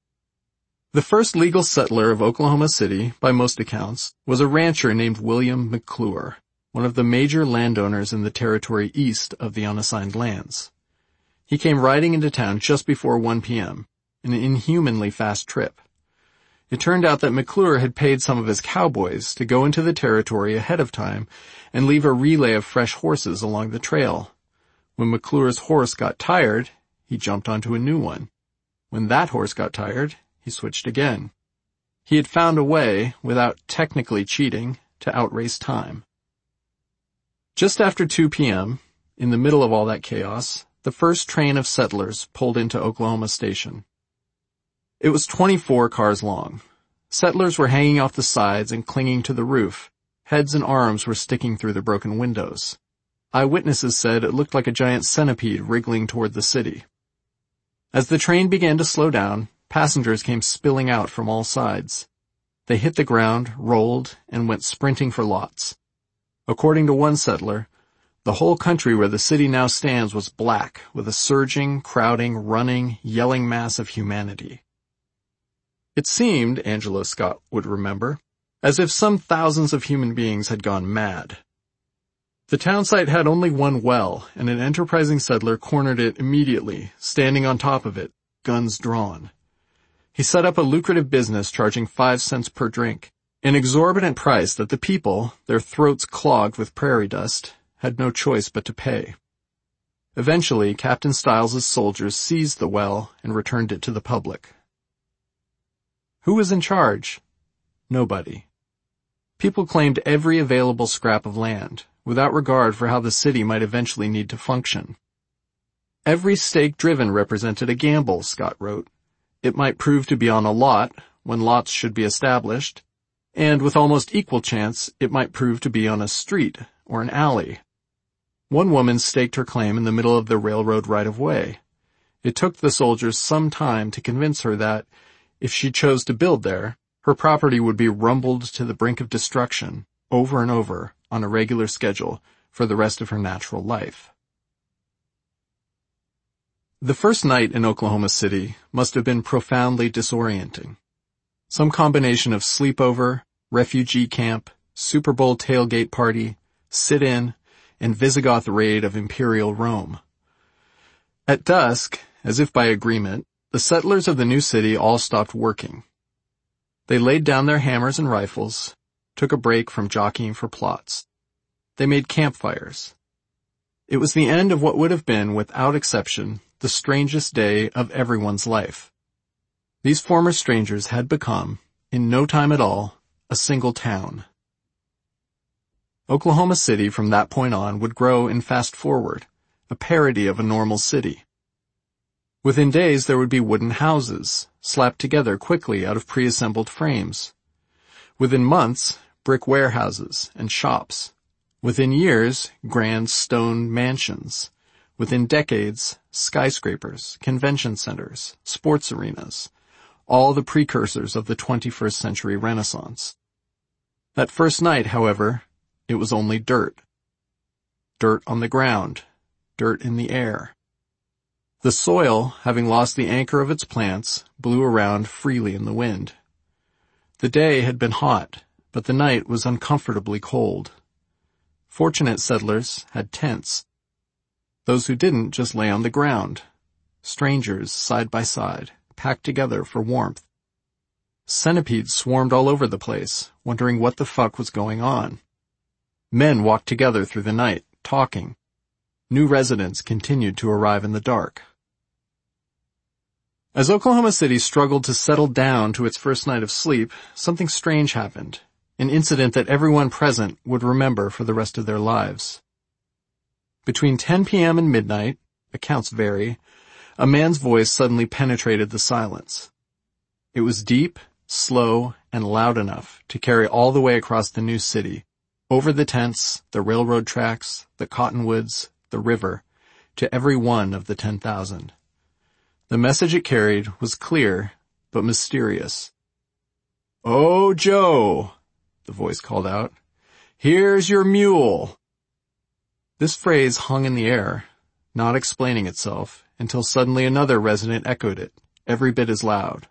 The first legal settler of Oklahoma City, by most accounts, was a rancher named William McClure, one of the major landowners in the territory east of the unassigned lands. He came riding into town just before one p.m., an inhumanly fast trip. It turned out that McClure had paid some of his cowboys to go into the territory ahead of time and leave a relay of fresh horses along the trail. When McClure's horse got tired, he jumped onto a new one. When that horse got tired, he switched again. He had found a way, without technically cheating, to outrace time. Just after two p.m., in the middle of all that chaos, the first train of settlers pulled into Oklahoma Station. It was twenty-four cars long. Settlers were hanging off the sides and clinging to the roof. Heads and arms were sticking through the broken windows. Eyewitnesses said it looked like a giant centipede wriggling toward the city. As the train began to slow down, passengers came spilling out from all sides. They hit the ground, rolled, and went sprinting for lots. According to one settler, the whole country where the city now stands was black with a surging, crowding, running, yelling mass of humanity. It seemed, Angelo Scott would remember, as if some thousands of human beings had gone mad. The town site had only one well, and an enterprising settler cornered it immediately, standing on top of it, guns drawn. He set up a lucrative business charging five cents per drink, an exorbitant price that the people, their throats clogged with prairie dust, had no choice but to pay. Eventually, Captain Stiles's soldiers seized the well and returned it to the public. Who was in charge? Nobody. People claimed every available scrap of land, without regard for how the city might eventually need to function. Every stake driven represented a gamble, Scott wrote. It might prove to be on a lot, when lots should be established, and with almost equal chance, it might prove to be on a street or an alley. One woman staked her claim in the middle of the railroad right-of-way. It took the soldiers some time to convince her that, if she chose to build there, her property would be rumbled to the brink of destruction, over and over, on a regular schedule, for the rest of her natural life. The first night in Oklahoma City must have been profoundly disorienting. Some combination of sleepover, refugee camp, Super Bowl tailgate party, sit-in, and Visigoth raid of Imperial Rome. At dusk, as if by agreement, the settlers of the new city all stopped working. They laid down their hammers and rifles, took a break from jockeying for plots. They made campfires. It was the end of what would have been, without exception, the strangest day of everyone's life. These former strangers had become, in no time at all, a single town. Oklahoma City from that point on would grow in fast forward, a parody of a normal city. Within days there would be wooden houses, slapped together quickly out of pre-assembled frames. Within months, brick warehouses and shops. Within years, grand stone mansions. Within decades, skyscrapers, convention centers, sports arenas, all the precursors of the twenty-first century Renaissance. That first night, however, it was only dirt. Dirt on the ground, dirt in the air. The soil, having lost the anchor of its plants, blew around freely in the wind. The day had been hot, but the night was uncomfortably cold. Fortunate settlers had tents. Those who didn't just lay on the ground. Strangers, side by side, packed together for warmth. Centipedes swarmed all over the place, wondering what the fuck was going on. Men walked together through the night, talking. New residents continued to arrive in the dark. As Oklahoma City struggled to settle down to its first night of sleep, something strange happened, an incident that everyone present would remember for the rest of their lives. Between ten p.m. and midnight, accounts vary, a man's voice suddenly penetrated the silence. It was deep, slow, and loud enough to carry all the way across the new city, over the tents, the railroad tracks, the cottonwoods, the river, to every one of the ten thousand. The message it carried was clear, but mysterious. "Oh, Joe," the voice called out, "here's your mule." This phrase hung in the air, not explaining itself, until suddenly another resident echoed it, every bit as loud.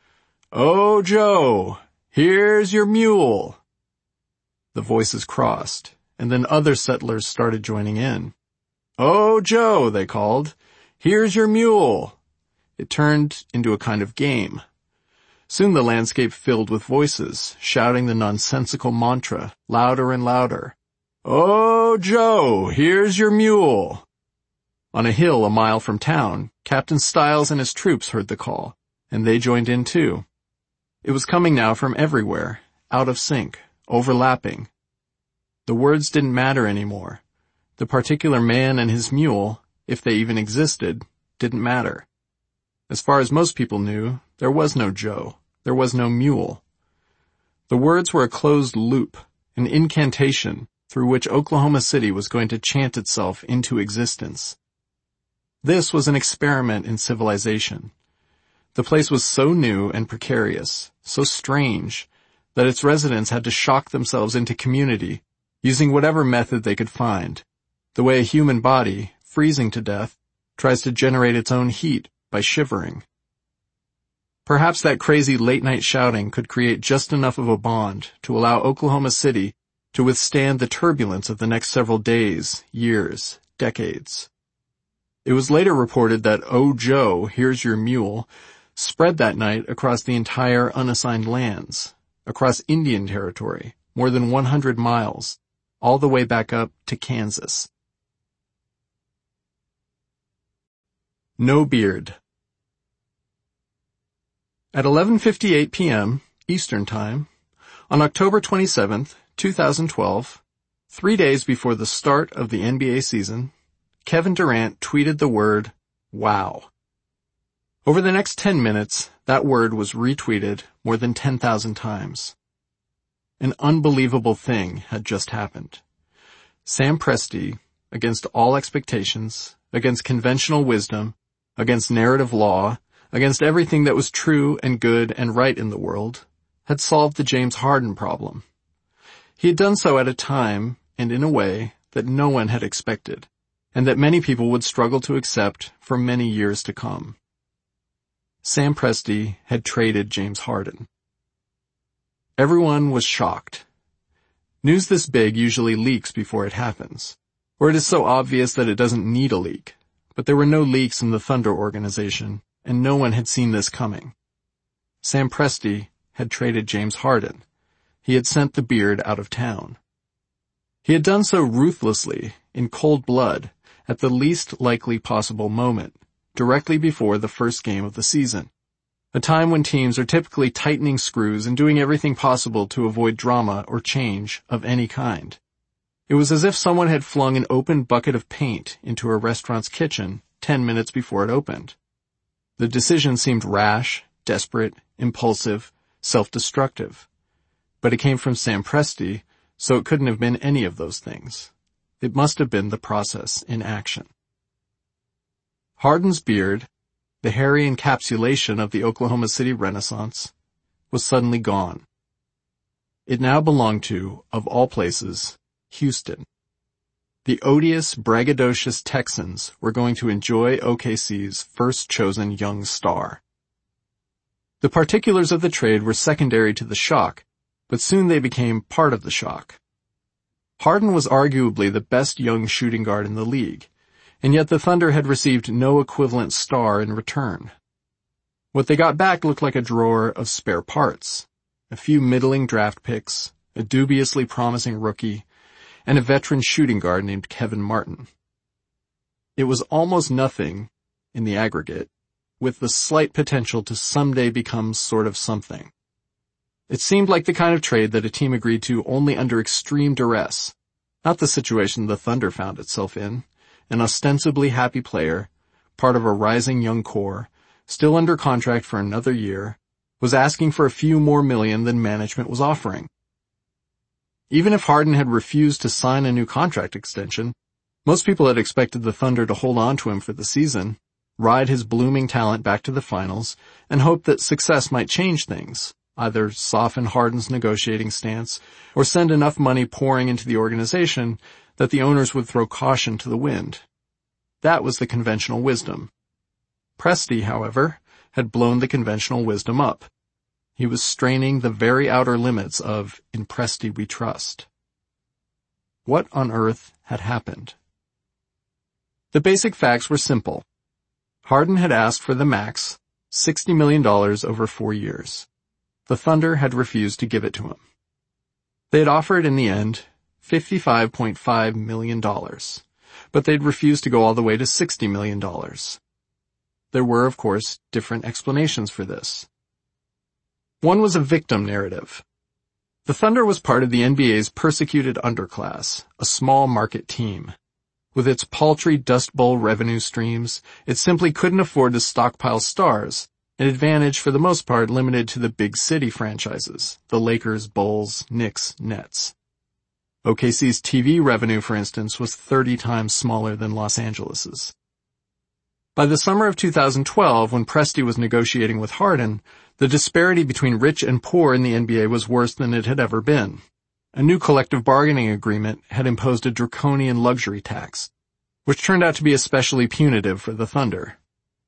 "Oh, Joe, here's your mule." The voices crossed, and then other settlers started joining in. "Oh, Joe," they called, "here's your mule." It turned into a kind of game. Soon the landscape filled with voices, shouting the nonsensical mantra, louder and louder. "Oh, Joe, here's your mule." On a hill a mile from town, Captain Stiles and his troops heard the call, and they joined in too. It was coming now from everywhere, out of sync, overlapping. The words didn't matter anymore. The particular man and his mule, if they even existed, didn't matter. As far as most people knew, there was no Joe. There was no mule. The words were a closed loop, an incantation through which Oklahoma City was going to chant itself into existence. This was an experiment in civilization. The place was so new and precarious, so strange, that its residents had to shock themselves into community, using whatever method they could find, the way a human body, freezing to death, tries to generate its own heat by shivering. Perhaps that crazy late-night shouting could create just enough of a bond to allow Oklahoma City to withstand the turbulence of the next several days, years, decades. It was later reported that "Oh Joe, here's your mule" spread that night across the entire unassigned lands, across Indian Territory, more than one hundred miles, all the way back up to Kansas. No beard. At eleven fifty-eight p.m. Eastern Time, on October twenty-seventh, two thousand twelve, three days before the start of the N B A season, Kevin Durant tweeted the word, "Wow." Over the next ten minutes, that word was retweeted more than ten thousand times. An unbelievable thing had just happened. Sam Presti, against all expectations, against conventional wisdom, against narrative law, against everything that was true and good and right in the world, had solved the James Harden problem. He had done so at a time and in a way that no one had expected, and that many people would struggle to accept for many years to come. Sam Presti had traded James Harden. Everyone was shocked. News this big usually leaks before it happens, or it is so obvious that it doesn't need a leak. But there were no leaks in the Thunder organization, and no one had seen this coming. Sam Presti had traded James Harden. He had sent the beard out of town. He had done so ruthlessly, in cold blood, at the least likely possible moment, directly before the first game of the season, a time when teams are typically tightening screws and doing everything possible to avoid drama or change of any kind. It was as if someone had flung an open bucket of paint into a restaurant's kitchen ten minutes before it opened. The decision seemed rash, desperate, impulsive, self-destructive. But it came from Sam Presti, so it couldn't have been any of those things. It must have been the process in action. Harden's beard, the hairy encapsulation of the Oklahoma City Renaissance, was suddenly gone. It now belonged to, of all places, Houston. The odious, braggadocious Texans were going to enjoy O K C's first chosen young star. The particulars of the trade were secondary to the shock, but soon they became part of the shock. Harden was arguably the best young shooting guard in the league, and yet the Thunder had received no equivalent star in return. What they got back looked like a drawer of spare parts, a few middling draft picks, a dubiously promising rookie, and a veteran shooting guard named Kevin Martin. It was almost nothing, in the aggregate, with the slight potential to someday become sort of something. It seemed like the kind of trade that a team agreed to only under extreme duress, not the situation the Thunder found itself in, an ostensibly happy player, part of a rising young core, still under contract for another year, was asking for a few more million than management was offering. Even if Harden had refused to sign a new contract extension, most people had expected the Thunder to hold on to him for the season, ride his blooming talent back to the finals, and hope that success might change things, either soften Harden's negotiating stance or send enough money pouring into the organization that the owners would throw caution to the wind. That was the conventional wisdom. Presti, however, had blown the conventional wisdom up. He was straining the very outer limits of "in Presti we trust." What on earth had happened? The basic facts were simple. Harden had asked for the max, sixty million dollars over four years. The Thunder had refused to give it to him. They had offered in the end fifty-five point five million dollars, but they'd refused to go all the way to sixty million dollars. There were, of course, different explanations for this. One was a victim narrative. The Thunder was part of the N B A's persecuted underclass, a small market team. With its paltry Dust Bowl revenue streams, it simply couldn't afford to stockpile stars, an advantage for the most part limited to the big city franchises, the Lakers, Bulls, Knicks, Nets. O K C's T V revenue, for instance, was thirty times smaller than Los Angeles's. By the summer of two thousand twelve, when Presti was negotiating with Harden, the disparity between rich and poor in the N B A was worse than it had ever been. A new collective bargaining agreement had imposed a draconian luxury tax, which turned out to be especially punitive for the Thunder.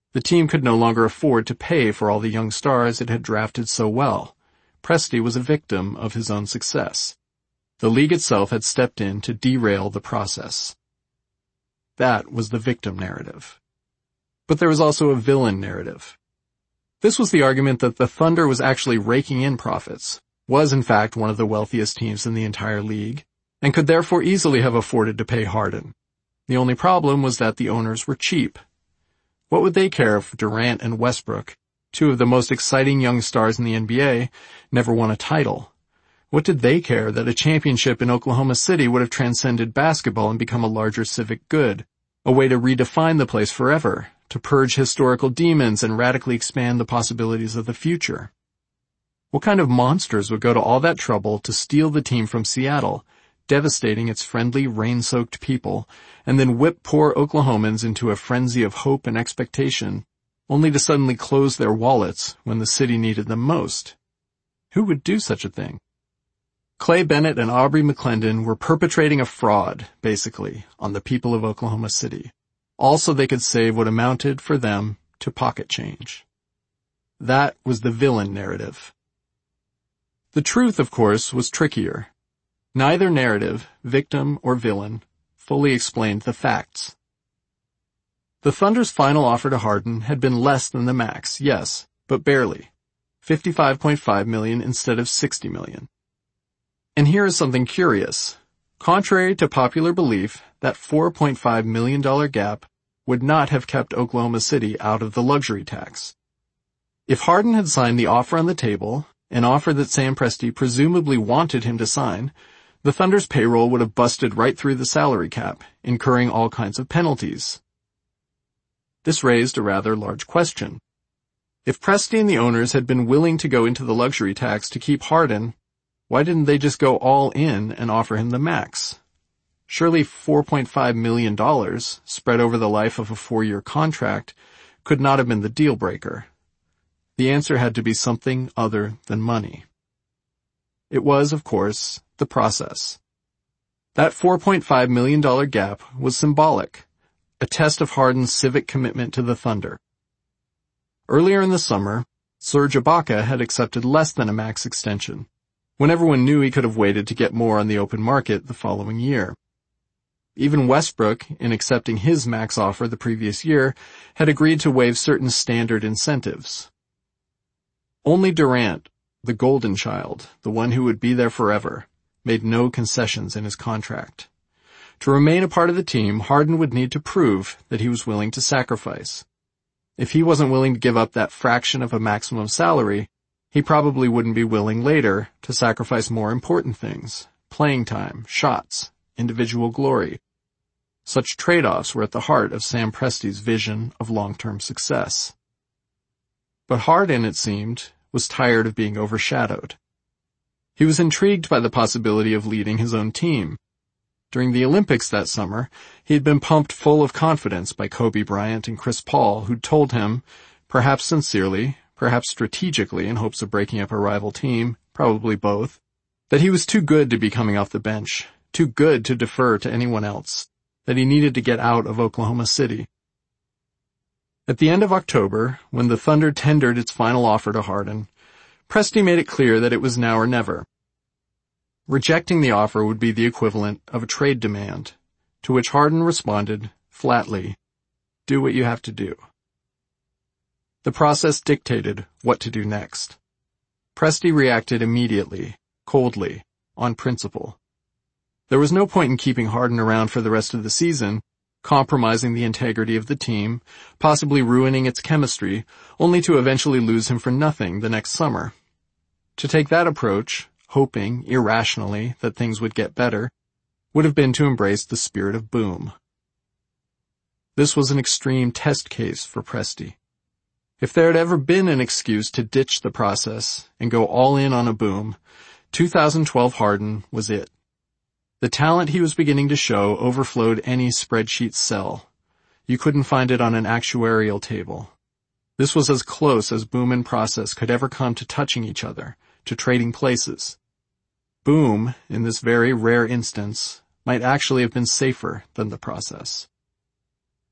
The team could no longer afford to pay for all the young stars it had drafted so well. Presti was a victim of his own success. The league itself had stepped in to derail the process. That was the victim narrative. But there was also a villain narrative. This was the argument that the Thunder was actually raking in profits, was in fact one of the wealthiest teams in the entire league, and could therefore easily have afforded to pay Harden. The only problem was that the owners were cheap. What would they care if Durant and Westbrook, two of the most exciting young stars in the N B A, never won a title? What did they care that a championship in Oklahoma City would have transcended basketball and become a larger civic good, a way to redefine the place forever, to purge historical demons and radically expand the possibilities of the future? What kind of monsters would go to all that trouble to steal the team from Seattle, devastating its friendly, rain-soaked people, and then whip poor Oklahomans into a frenzy of hope and expectation, only to suddenly close their wallets when the city needed them most? Who would do such a thing? Clay Bennett and Aubrey McClendon were perpetrating a fraud, basically, on the people of Oklahoma City, all so they could save what amounted for them to pocket change. That was the villain narrative. The truth, of course, was trickier. Neither narrative, victim or villain, fully explained the facts. The Thunder's final offer to Harden had been less than the max, yes, but barely. fifty-five point five million dollars instead of sixty million dollars. And here is something curious. Contrary to popular belief, that four point five million dollars gap would not have kept Oklahoma City out of the luxury tax. If Harden had signed the offer on the table, an offer that Sam Presti presumably wanted him to sign, the Thunder's payroll would have busted right through the salary cap, incurring all kinds of penalties. This raised a rather large question. If Presti and the owners had been willing to go into the luxury tax to keep Harden, why didn't they just go all in and offer him the max? Surely four point five million dollars, spread over the life of a four-year contract, could not have been the deal breaker. The answer had to be something other than money. It was, of course, the process. That four point five million dollars gap was symbolic, a test of Harden's civic commitment to the Thunder. Earlier in the summer, Serge Ibaka had accepted less than a max extension, when everyone knew he could have waited to get more on the open market the following year. Even Westbrook, in accepting his max offer the previous year, had agreed to waive certain standard incentives. Only Durant, the golden child, the one who would be there forever, made no concessions in his contract. To remain a part of the team, Harden would need to prove that he was willing to sacrifice. If he wasn't willing to give up that fraction of a maximum salary, he probably wouldn't be willing later to sacrifice more important things, playing time, shots, individual glory. Such trade-offs were at the heart of Sam Presti's vision of long-term success. But Harden, it seemed, was tired of being overshadowed. He was intrigued by the possibility of leading his own team. During the Olympics that summer, he had been pumped full of confidence by Kobe Bryant and Chris Paul, who'd told him, perhaps sincerely, perhaps strategically in hopes of breaking up a rival team, probably both, that he was too good to be coming off the bench, too good to defer to anyone else, that he needed to get out of Oklahoma City. At the end of October, when the Thunder tendered its final offer to Harden, Presti made it clear that it was now or never. Rejecting the offer would be the equivalent of a trade demand, to which Harden responded, flatly, "Do what you have to do." The process dictated what to do next. Presti reacted immediately, coldly, on principle. There was no point in keeping Harden around for the rest of the season, compromising the integrity of the team, possibly ruining its chemistry, only to eventually lose him for nothing the next summer. To take that approach, hoping, irrationally, that things would get better, would have been to embrace the spirit of boom. This was an extreme test case for Presti. If there had ever been an excuse to ditch the process and go all in on a boom, two thousand twelve Harden was it. The talent he was beginning to show overflowed any spreadsheet cell. You couldn't find it on an actuarial table. This was as close as boom and process could ever come to touching each other, to trading places. Boom, in this very rare instance, might actually have been safer than the process.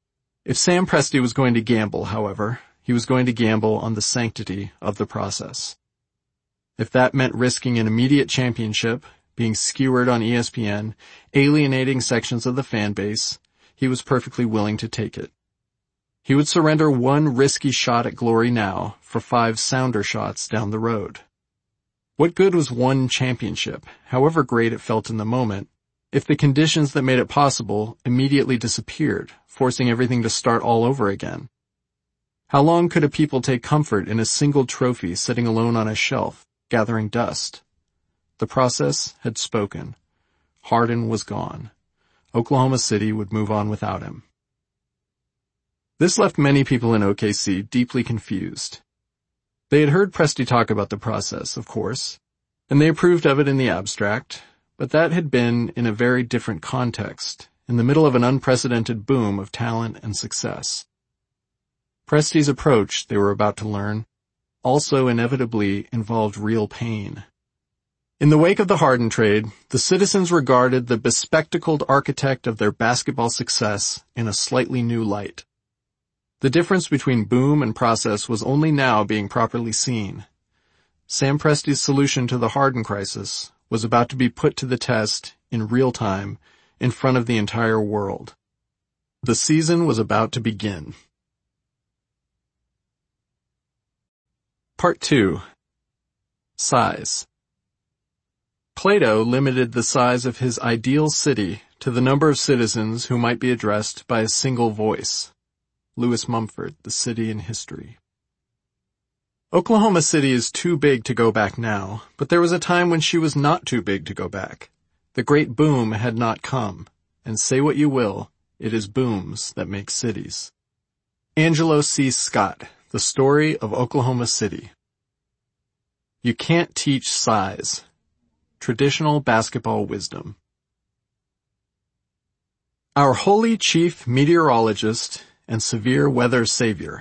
If Sam Presti was going to gamble, however, he was going to gamble on the sanctity of the process. If that meant risking an immediate championship, being skewered on E S P N, alienating sections of the fan base, he was perfectly willing to take it. He would surrender one risky shot at glory now for five sounder shots down the road. What good was one championship, however great it felt in the moment, if the conditions that made it possible immediately disappeared, forcing everything to start all over again? How long could a people take comfort in a single trophy sitting alone on a shelf, gathering dust? The process had spoken. Harden was gone. Oklahoma City would move on without him. This left many people in O K C deeply confused. They had heard Presti talk about the process, of course, and they approved of it in the abstract, but that had been in a very different context, in the middle of an unprecedented boom of talent and success. Presti's approach, they were about to learn, also inevitably involved real pain. In the wake of the Harden trade, the citizens regarded the bespectacled architect of their basketball success in a slightly new light. The difference between boom and process was only now being properly seen. Sam Presti's solution to the Harden crisis was about to be put to the test in real time in front of the entire world. The season was about to begin. Part two. Size. Plato limited the size of his ideal city to the number of citizens who might be addressed by a single voice. Lewis Mumford, The City and History. Oklahoma City is too big to go back now, but there was a time when she was not too big to go back. The great boom had not come, and say what you will, it is booms that make cities. Angelo C. Scott, The Story of Oklahoma City. You can't teach size. Traditional basketball wisdom. Our holy chief meteorologist and severe weather savior.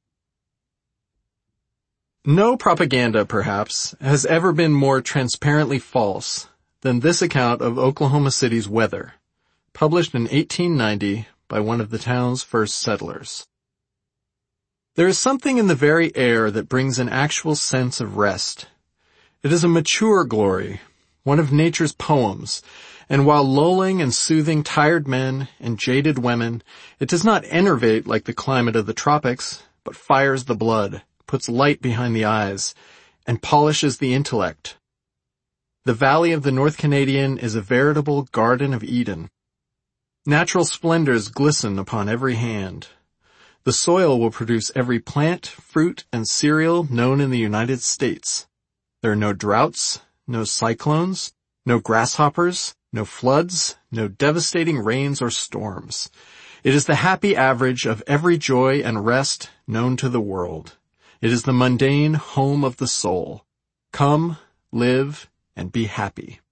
No propaganda, perhaps, has ever been more transparently false than this account of Oklahoma City's weather, published in eighteen ninety by one of the town's first settlers. There is something in the very air that brings an actual sense of rest. It is a mature glory, one of nature's poems, and while lulling and soothing tired men and jaded women, it does not enervate like the climate of the tropics, but fires the blood, puts light behind the eyes, and polishes the intellect. The valley of the North Canadian is a veritable Garden of Eden. Natural splendors glisten upon every hand. The soil will produce every plant, fruit, and cereal known in the United States. There are no droughts, no cyclones, no grasshoppers, no floods, no devastating rains or storms. It is the happy average of every joy and rest known to the world. It is the mundane home of the soul. Come, live, and be happy.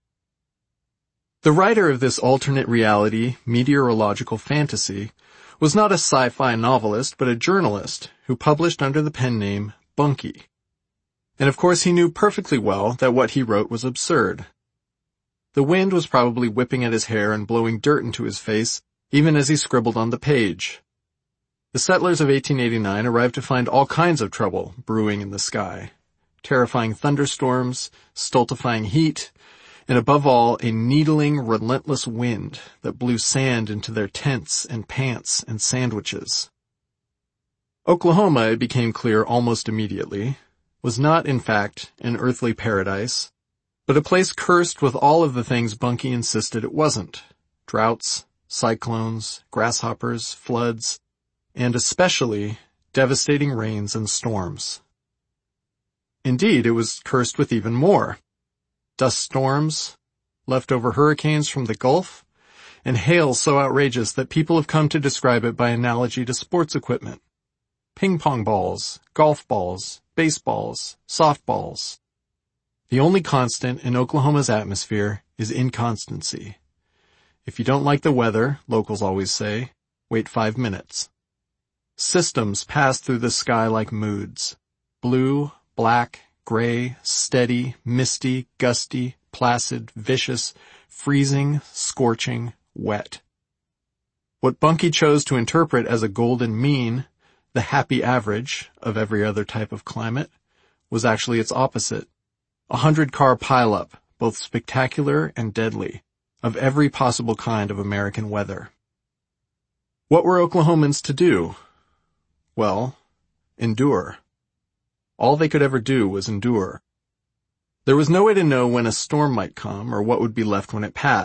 The writer of this alternate reality meteorological fantasy was not a sci-fi novelist, but a journalist who published under the pen name Bunky. And of course he knew perfectly well that what he wrote was absurd. The wind was probably whipping at his hair and blowing dirt into his face, even as he scribbled on the page. The settlers of eighteen eighty-nine arrived to find all kinds of trouble brewing in the sky. Terrifying thunderstorms, stultifying heat, and above all, a needling, relentless wind that blew sand into their tents and pants and sandwiches. Oklahoma, it became clear almost immediately, was not, in fact, an earthly paradise, but a place cursed with all of the things Bunky insisted it wasn't. Droughts, cyclones, grasshoppers, floods, and especially devastating rains and storms. Indeed, it was cursed with even more. Dust storms, leftover hurricanes from the Gulf, and hail so outrageous that people have come to describe it by analogy to sports equipment. Ping pong balls, golf balls, baseballs, softballs. The only constant in Oklahoma's atmosphere is inconstancy. If you don't like the weather, locals always say, wait five minutes. Systems pass through the sky like moods. Blue, black, gray, steady, misty, gusty, placid, vicious, freezing, scorching, wet. What Bunkie chose to interpret as a golden mean, the happy average of every other type of climate, was actually its opposite. A hundred-car pileup, both spectacular and deadly, of every possible kind of American weather. What were Oklahomans to do? Well, endure. All they could ever do was endure. There was no way to know when a storm might come or what would be left when it passed.